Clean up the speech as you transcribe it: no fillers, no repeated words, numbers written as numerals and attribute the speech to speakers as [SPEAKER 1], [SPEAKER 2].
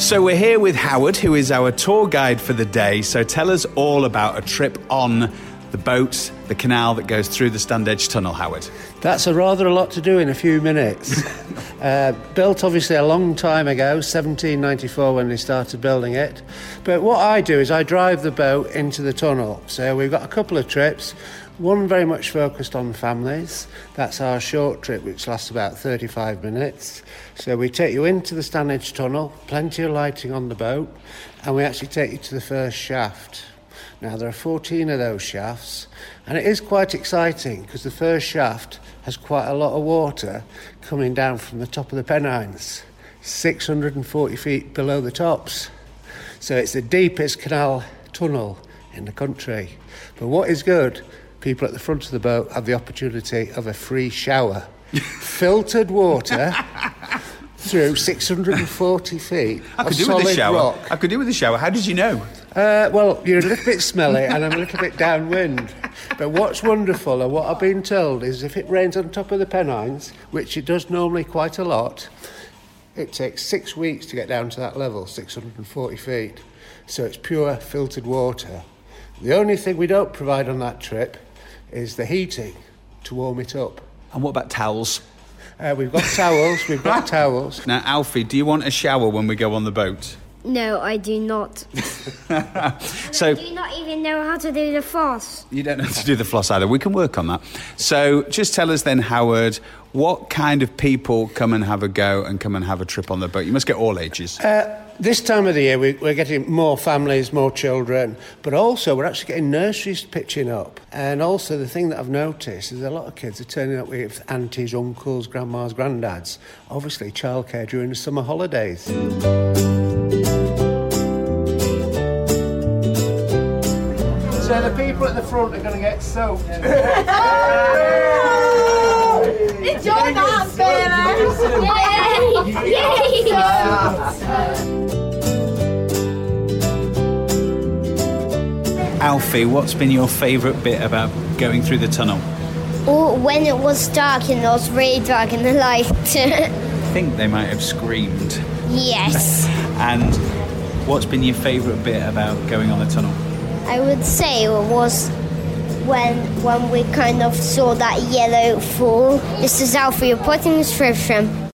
[SPEAKER 1] So we're here with Howard, who is our tour guide for the day. So tell us all about a trip on the boat, the canal that goes through the Standedge Tunnel, Howard.
[SPEAKER 2] That's a lot to do in a few minutes. Built obviously a long time ago, 1794 when they started building it. But what I do is I drive the boat into the tunnel. So we've got a couple of trips. One very much focused on families. That's our short trip, which lasts about 35 minutes. So we take you into the Standedge Tunnel, plenty of lighting on the boat, and we actually take you to the first shaft. Now, there are 14 of those shafts, and it is quite exciting because the first shaft has quite a lot of water coming down from the top of the Pennines, 640 feet below the tops. So it's the deepest canal tunnel in the country. But what is good, people at the front of the boat have the opportunity of a free shower. Filtered water through 640 feet of solid rock.
[SPEAKER 1] I could do with a shower. How did you know?
[SPEAKER 2] Well, you're a little bit smelly and I'm a little bit downwind. But what's wonderful, and what I've been told, is if it rains on top of the Pennines, which it does normally quite a lot, it takes 6 weeks to get down to that level, 640 feet. So it's pure filtered water. The only thing we don't provide on that trip is the heating to warm it up.
[SPEAKER 1] And what about towels?
[SPEAKER 2] We've got towels.
[SPEAKER 1] Now, Alfie, do you want a shower when we go on the boat?
[SPEAKER 3] No, I do not.
[SPEAKER 1] So
[SPEAKER 3] I do not even know how to do the floss.
[SPEAKER 1] You don't know how to do the floss either. We can work on that. So just tell us then, Howard, what kind of people come and have a go and come and have a trip on the boat? You must get all ages.
[SPEAKER 2] This time of the year, we're getting more families, more children, but also we're actually getting nurseries pitching up. And also the thing that I've noticed is a lot of kids are turning up with aunties, uncles, grandmas, granddads. Obviously, childcare during the summer holidays. So the people at the front are going to get soaked.
[SPEAKER 4] It's your dance, baby!
[SPEAKER 1] Alfie, what's been your favourite bit about going through the tunnel?
[SPEAKER 3] Or when it was dark and it was really dark and the light.
[SPEAKER 1] I think they might have screamed.
[SPEAKER 3] Yes.
[SPEAKER 1] And what's been your favourite bit about going on the tunnel?
[SPEAKER 3] I would say it was when we kind of saw that yellow fall. This is Alfie reporting this from